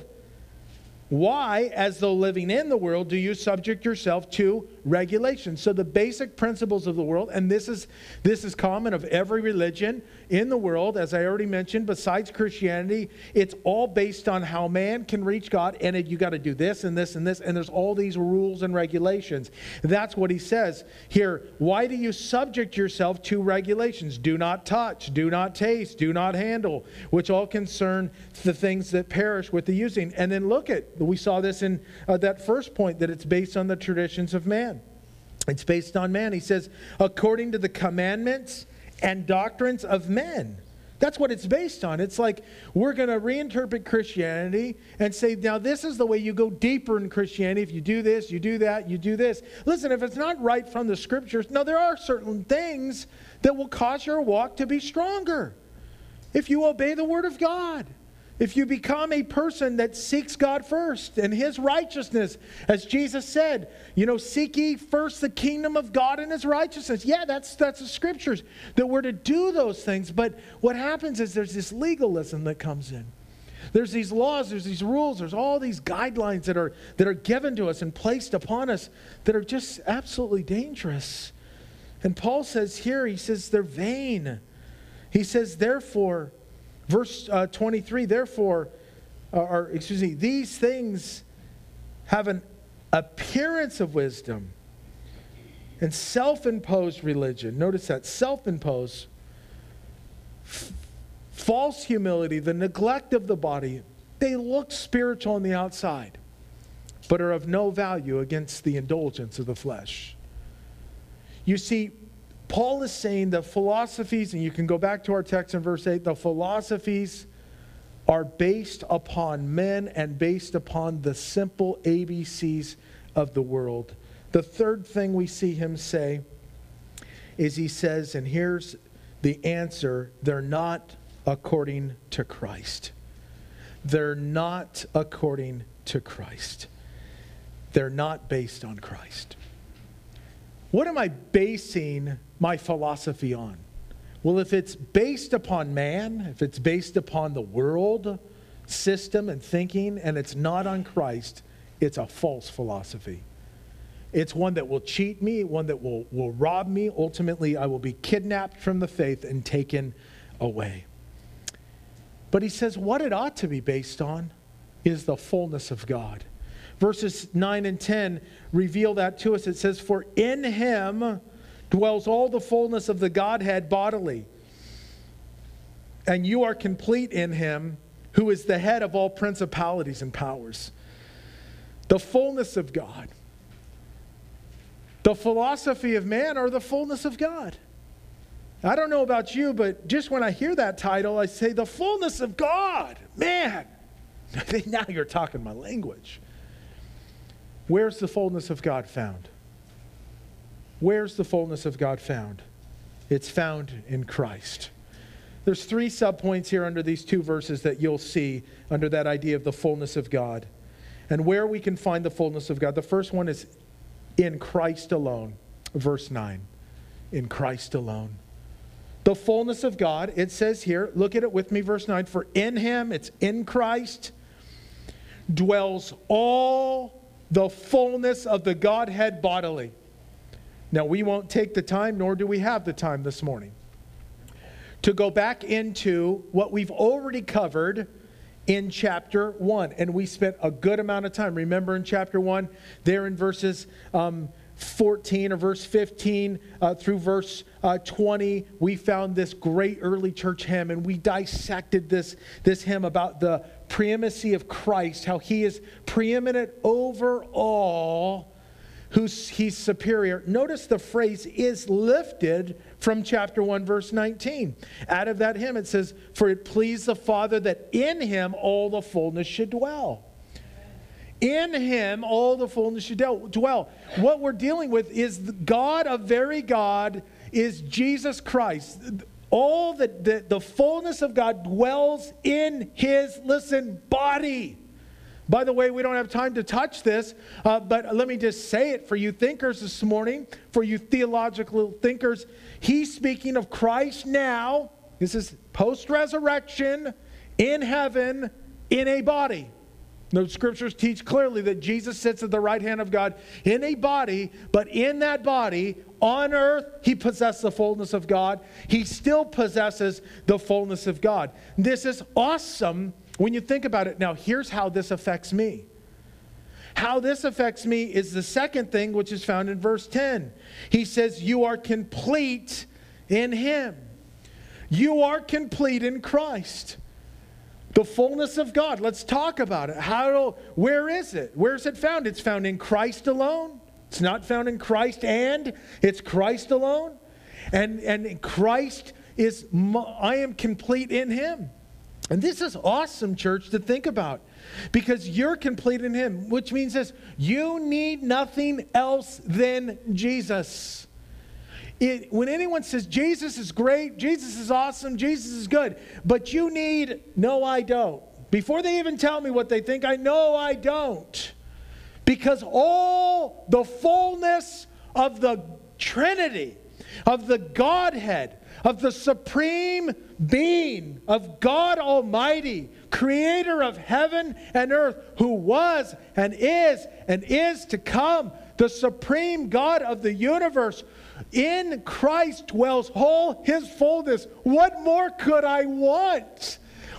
why, as though living in the world, do you subject yourself to regulations? So the basic principles of the world, and this is this is common of every religion in the world, as I already mentioned, besides Christianity, it's all based on how man can reach God, and it, you got to do this and this and this, and there's all these rules and regulations. That's what he says here. Why do you subject yourself to regulations? Do not touch, do not taste, do not handle, which all concern the things that perish with the using. And then look at, we saw this in uh, that first point, that it's based on the traditions of man. It's based on man. He says, according to the commandments and doctrines of men. That's what it's based on. It's like we're going to reinterpret Christianity and say, now this is the way you go deeper in Christianity. If you do this, you do that, you do this. Listen, if it's not right from the scriptures, now there are certain things that will cause your walk to be stronger. If you obey the word of God. If you become a person that seeks God first and his righteousness, as Jesus said, you know, seek ye first the kingdom of God and his righteousness. Yeah, that's that's the scriptures, that we're to do those things. But what happens is there's this legalism that comes in. There's these laws, there's these rules, there's all these guidelines that are that are given to us and placed upon us that are just absolutely dangerous. And Paul says here, he says they're vain. He says, therefore, Verse uh, twenty-three, therefore, uh, or excuse me, these things have an appearance of wisdom and self-imposed religion. Notice that, self-imposed, f- false humility, the neglect of the body. They look spiritual on the outside, but are of no value against the indulgence of the flesh. You see, Paul is saying the philosophies, and you can go back to our text in verse eight, the philosophies are based upon men and based upon the simple A B Cs of the world. The third thing we see him say is he says, and here's the answer, they're not according to Christ. They're not according to Christ. They're not based on Christ. What am I basing my philosophy on? Well, if it's based upon man, if it's based upon the world system and thinking, and it's not on Christ, it's a false philosophy. It's one that will cheat me, one that will, will rob me. Ultimately, I will be kidnapped from the faith and taken away. But he says what it ought to be based on is the fullness of God. Verses nine and ten reveal that to us. It says, for in him dwells all the fullness of the Godhead bodily. And you are complete in him, who is the head of all principalities and powers. The fullness of God. The philosophy of man or the fullness of God. I don't know about you, but just when I hear that title, I say, the fullness of God. Man, now you're talking my language. Where's the fullness of God found? Where's the fullness of God found? It's found in Christ. There's three subpoints here under these two verses that you'll see under that idea of the fullness of God. And where we can find the fullness of God. The first one is in Christ alone. Verse nine. In Christ alone. The fullness of God, it says here, look at it with me, verse nine. For in him, it's in Christ, dwells all the fullness of the Godhead bodily. Now, we won't take the time, nor do we have the time this morning, to go back into what we've already covered in chapter one. And we spent a good amount of time. Remember in chapter one, there in verses um, fourteen or verse fifteen uh, through verse uh, twenty, we found this great early church hymn, and we dissected this, this hymn about the preeminency of Christ, how he is preeminent over all, who's he's superior. Notice the phrase is lifted from chapter one, verse nineteen. Out of that hymn, it says, for it pleased the Father that in him all the fullness should dwell. In him all the fullness should dwell. What we're dealing with is the God of very God is Jesus Christ. All the, the, the fullness of God dwells in his, listen, body. By the way, we don't have time to touch this, uh, but let me just say it for you thinkers this morning, for you theological thinkers. He's speaking of Christ now. This is post-resurrection, in heaven, in a body. The scriptures teach clearly that Jesus sits at the right hand of God in a body, but in that body, on earth, he possessed the fullness of God. He still possesses the fullness of God. This is awesome when you think about it. Now, here's how this affects me. How this affects me is the second thing, which is found in verse ten. He says, you are complete in him. You are complete in Christ. The fullness of God. Let's talk about it. How? Where is it? Where is it found? It's found in Christ alone. It's not found in Christ and. It's Christ alone. And, and Christ is, I am complete in him. And this is awesome, church, to think about. Because you're complete in him. Which means this. You need nothing else than Jesus. It, when anyone says Jesus is great, Jesus is awesome, Jesus is good, but you need, no, I don't. Before they even tell me what they think, I know I don't. Because all the fullness of the Trinity, of the Godhead, of the supreme being of God Almighty, creator of heaven and earth, who was and is and is to come, the supreme God of the universe, in Christ dwells all his fullness. What more could I want?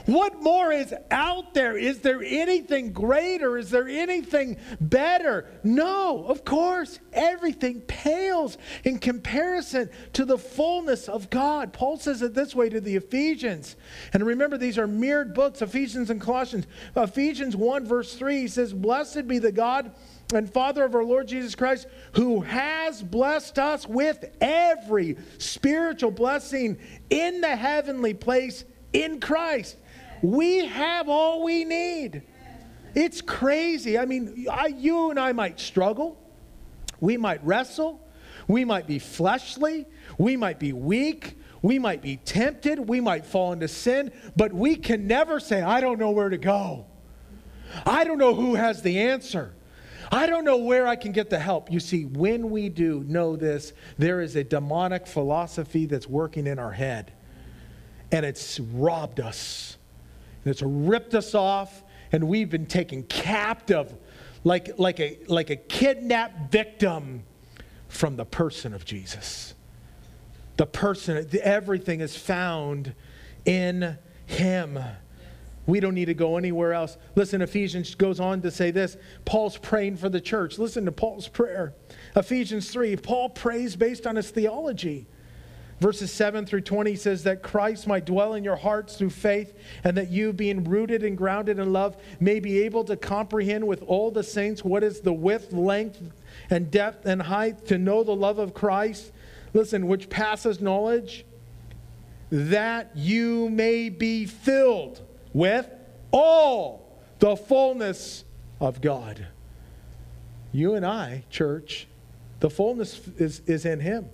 What more is out there? Is there anything greater? Is there anything better? No, of course. Everything pales in comparison to the fullness of God. Paul says it this way to the Ephesians. And remember, these are mirrored books, Ephesians and Colossians. Ephesians one verse three, he says, "Blessed be the God and Father of our Lord Jesus Christ, who has blessed us with every spiritual blessing in the heavenly place in Christ." We have all we need. It's crazy. I mean, I, you and I might struggle. We might wrestle. We might be fleshly. We might be weak. We might be tempted. We might fall into sin. But we can never say, "I don't know where to go. I don't know who has the answer. I don't know where I can get the help." You see, when we do know this, there is a demonic philosophy that's working in our head. And it's robbed us. And it's ripped us off. And we've been taken captive like, like, a, like a kidnapped victim from the person of Jesus. The person, everything is found in Him. We don't need to go anywhere else. Listen, Ephesians goes on to say this. Paul's praying for the church. Listen to Paul's prayer. Ephesians three, Paul prays based on his theology. Verses seven through twenty says that Christ might dwell in your hearts through faith, and that you, being rooted and grounded in love, may be able to comprehend with all the saints what is the width, length, and depth and height, to know the love of Christ, listen, which passes knowledge, that you may be filled with all the fullness of God. You and I, church, the fullness is, is in Him.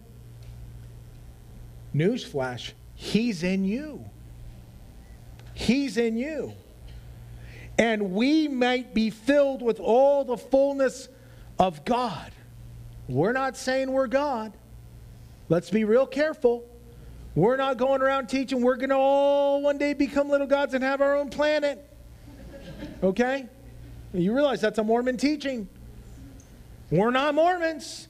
Newsflash, He's in you. He's in you. And we might be filled with all the fullness of God. We're not saying we're God. Let's be real careful. We're not going around teaching we're going to all one day become little gods and have our own planet. Okay? You realize that's a Mormon teaching. We're not Mormons.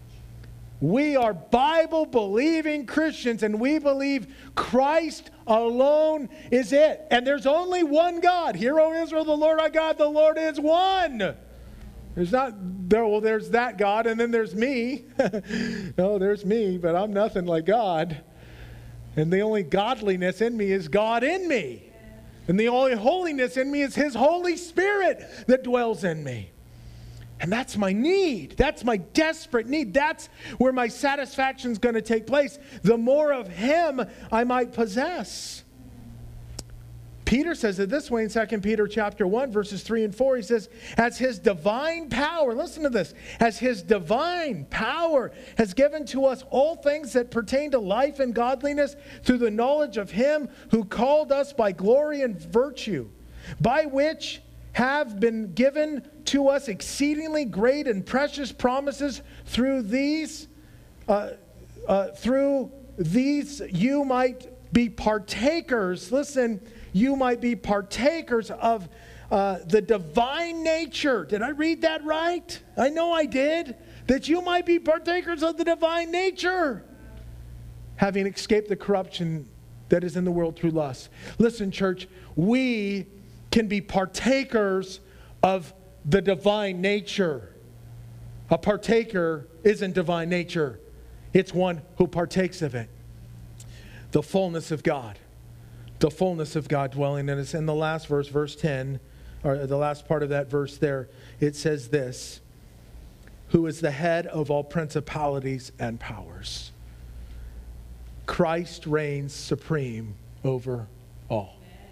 We are Bible-believing Christians, and we believe Christ alone is it. And there's only one God. Hear, O Israel, the Lord our God, the Lord is one. There's not, there, well, there's that God, and then there's me. No, there's me, but I'm nothing like God. And the only godliness in me is God in me. And the only holiness in me is His Holy Spirit that dwells in me. And that's my need. That's my desperate need. That's where my satisfaction is going to take place. The more of Him I might possess. Peter says it this way in Second Peter chapter one, verses three and four. He says, as His divine power, listen to this, as His divine power has given to us all things that pertain to life and godliness through the knowledge of Him who called us by glory and virtue, by which have been given to us exceedingly great and precious promises. Through these, uh, uh, through these you might be partakers. Listen, you might be partakers of uh, the divine nature. Did I read that right? I know I did. That you might be partakers of the divine nature, having escaped the corruption that is in the world through lust. Listen, church, we can be partakers of the divine nature. A partaker isn't divine nature. It's one who partakes of it. The fullness of God. The fullness of God dwelling in us. In the last verse, verse ten, or the last part of that verse there, it says this, who is the head of all principalities and powers. Christ reigns supreme over all.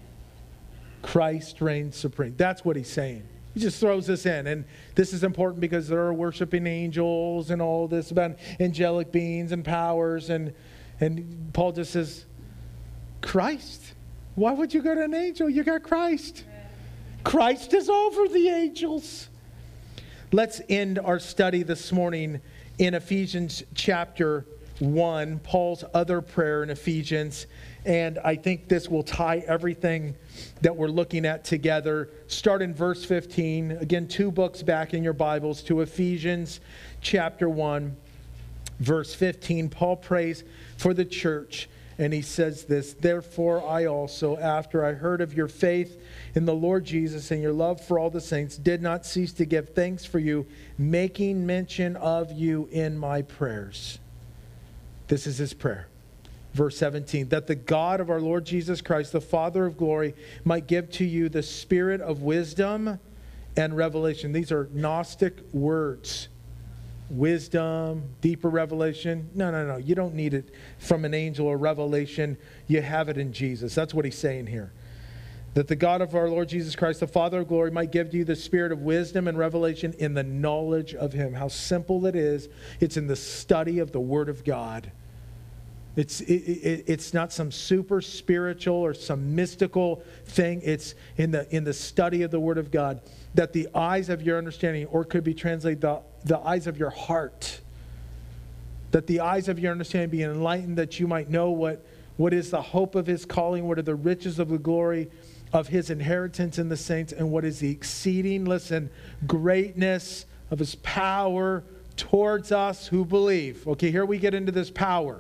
Christ reigns supreme. That's what he's saying. He just throws this in. And this is important because there are worshiping angels and all this about angelic beings and powers. And, and Paul just says, Christ. Why would you go to an angel? You got Christ. Christ is over the angels. Let's end our study this morning in Ephesians chapter one, Paul's other prayer in Ephesians. And I think this will tie everything that we're looking at together. Start in verse fifteen. Again, two books back in your Bibles to Ephesians chapter one, verse fifteen. Paul prays for the church And he says this, therefore I also, after I heard of your faith in the Lord Jesus and your love for all the saints, did not cease to give thanks for you, making mention of you in my prayers. This is his prayer. Verse seventeen, that the God of our Lord Jesus Christ, the Father of glory, might give to you the spirit of wisdom and revelation. These are Gnostic words. Wisdom, deeper revelation. No, no, no. You don't need it from an angel or revelation. You have it in Jesus. That's what he's saying here. That the God of our Lord Jesus Christ, the Father of glory, might give to you the spirit of wisdom and revelation in the knowledge of him. How simple it is. It's in the study of the Word of God. It's, it, it, it's not some super spiritual or some mystical thing. It's in the, in the study of the Word of God. That the eyes of your understanding, or could be translated the, the eyes of your heart, that the eyes of your understanding be enlightened, that you might know what, what is the hope of his calling, what are the riches of the glory of his inheritance in the saints, and what is the exceeding, listen, greatness of his power towards us who believe. Okay, here we get into this power.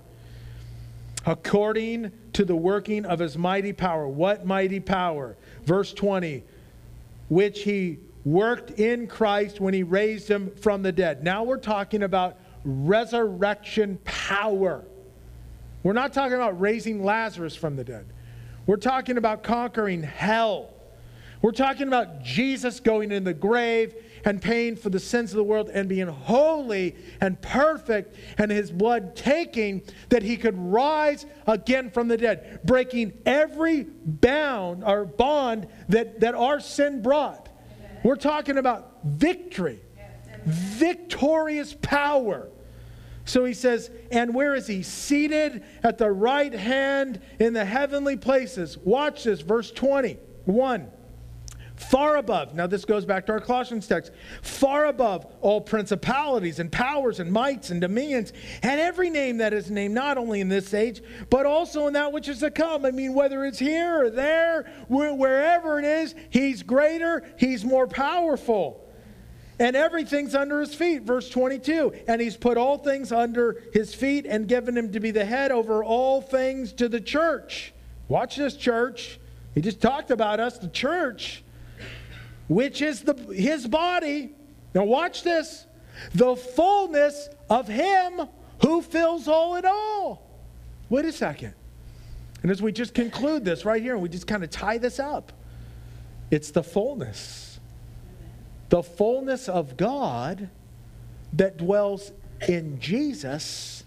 According to the working of his mighty power. What mighty power? Verse twenty. Which he worked in Christ when he raised him from the dead. Now we're talking about resurrection power. We're not talking about raising Lazarus from the dead. We're talking about conquering hell. We're talking about Jesus going in the grave and paying for the sins of the world and being holy and perfect, and his blood taking that he could rise again from the dead, breaking every bound or bond that, that our sin brought. Amen. We're talking about victory, yes. Victorious power. So he says, and where is he? Seated at the right hand in the heavenly places. Watch this, verse twenty-one. Far above, now this goes back to our Colossians text, far above all principalities and powers and mights and dominions and every name that is named, not only in this age, but also in that which is to come. I mean, whether it's here or there, wherever it is, he's greater, he's more powerful. And everything's under his feet, verse twenty-two. And he's put all things under his feet and given him to be the head over all things to the church. Watch this, church. He just talked about us, the church. Which is the his body. Now watch this. The fullness of him who fills all in all. Wait a second. And as we just conclude this right here, and we just kind of tie this up. It's the fullness. The fullness of God that dwells in Jesus.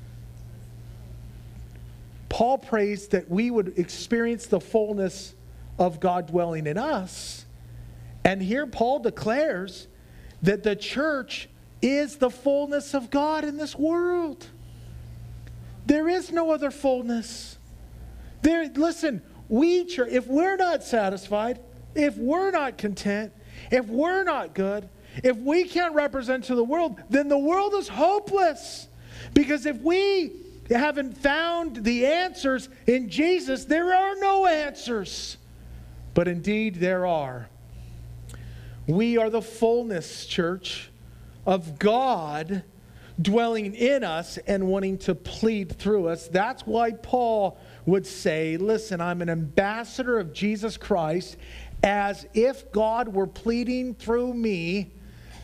Paul prays that we would experience the fullness of God dwelling in us. And here Paul declares that the church is the fullness of God in this world. There is no other fullness. There, listen, we, if we're not satisfied, if we're not content, if we're not good, if we can't represent to the world, then the world is hopeless. Because if we haven't found the answers in Jesus, there are no answers. But indeed there are. We are the fullness, church, of God dwelling in us and wanting to plead through us. That's why Paul would say, listen, I'm an ambassador of Jesus Christ, as if God were pleading through me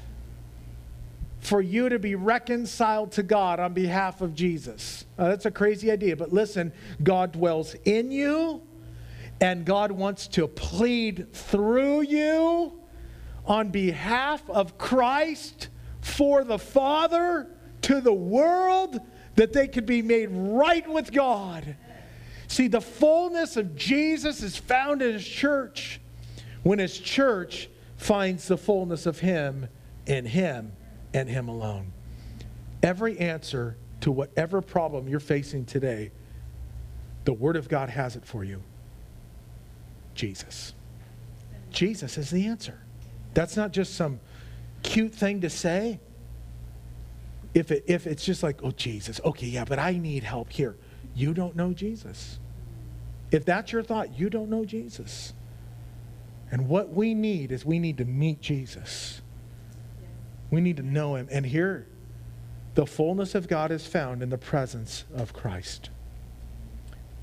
for you to be reconciled to God on behalf of Jesus. Now, that's a crazy idea, but listen, God dwells in you, and God wants to plead through you on behalf of Christ for the Father to the world, that they could be made right with God. See, the fullness of Jesus is found in his church when his church finds the fullness of him in him and him alone. Every answer to whatever problem you're facing today, the Word of God has it for you. Jesus. Jesus is the answer. That's not just some cute thing to say. If, it, if it's just like, oh, Jesus, okay, yeah, but I need help here. You don't know Jesus. If that's your thought, you don't know Jesus. And what we need is we need to meet Jesus. We need to know him. And here, the fullness of God is found in the presence of Christ.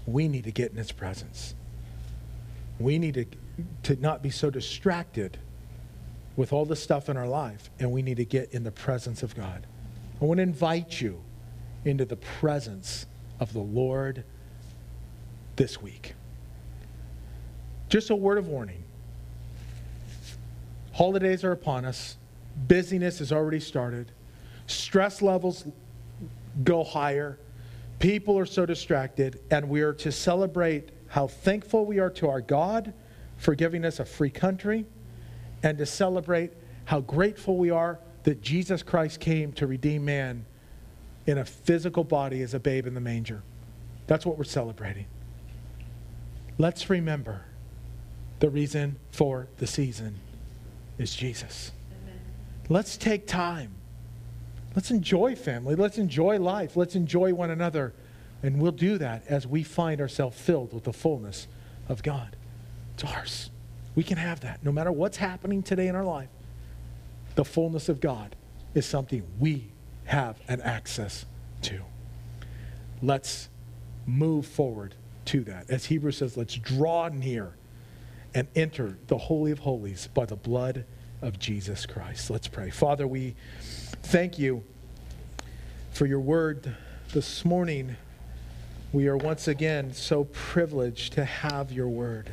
we need to get in his presence. We need to, to not be so distracted with all the stuff in our life, and we need to get in the presence of God. I want to invite you into the presence of the Lord this week. Just a word of warning. Holidays are upon us. Busyness has already started. Stress levels go higher. People are so distracted, and we are to celebrate how thankful we are to our God for giving us a free country, and to celebrate how grateful we are that Jesus Christ came to redeem man in a physical body as a babe in the manger. That's what we're celebrating. Let's remember the reason for the season is Jesus. Amen. Let's take time. Let's enjoy family. Let's enjoy life. Let's enjoy one another. And we'll do that as we find ourselves filled with the fullness of God. It's ours. We can have that. No matter what's happening today in our life, the fullness of God is something we have an access to. Let's move forward to that. As Hebrews says, let's draw near and enter the Holy of Holies by the blood of Jesus Christ. Let's pray. Father, we thank you for your word this morning. We are once again so privileged to have your word.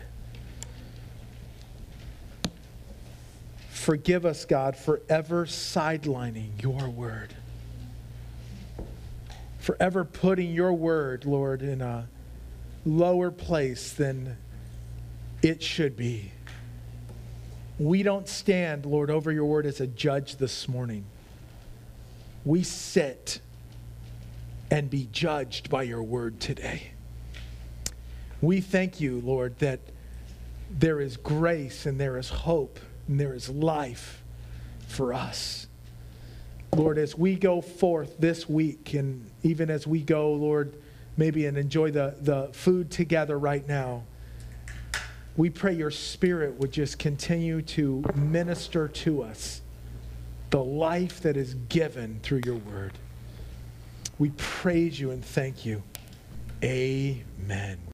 Forgive us, God, for ever sidelining your word. Forever putting your word, Lord, in a lower place than it should be. We don't stand, Lord, over your word as a judge this morning. We sit and be judged by your word today. We thank you, Lord, that there is grace and there is hope and there is life for us. Lord, as we go forth this week, and even as we go, Lord, maybe and enjoy the, the food together right now, we pray your Spirit would just continue to minister to us the life that is given through your word. We praise you and thank you. Amen.